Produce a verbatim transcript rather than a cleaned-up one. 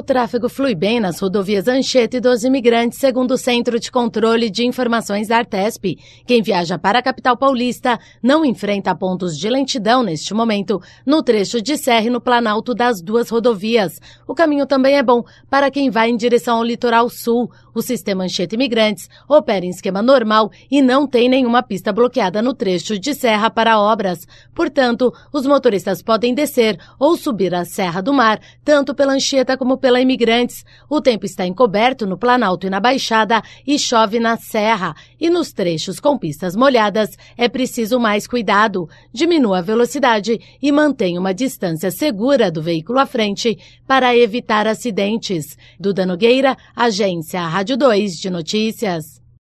O tráfego flui bem nas rodovias Anchieta e dos Imigrantes, segundo o Centro de Controle de Informações da Artesp. Quem viaja para a capital paulista não enfrenta pontos de lentidão neste momento no trecho de Serra e no Planalto das duas rodovias. O caminho também é bom para quem vai em direção ao litoral sul. O sistema Anchieta Imigrantes opera em esquema normal e não tem nenhuma pista bloqueada no trecho de Serra para obras. Portanto, os motoristas podem descer ou subir a Serra do Mar, tanto pela Anchieta como pela Imigrantes. O tempo está encoberto no Planalto e na Baixada e chove na Serra. E nos trechos com pistas molhadas é preciso mais cuidado. Diminua a velocidade e mantenha uma distância segura do veículo à frente para evitar acidentes. Duda Nogueira, Agência Rádio dois de Notícias.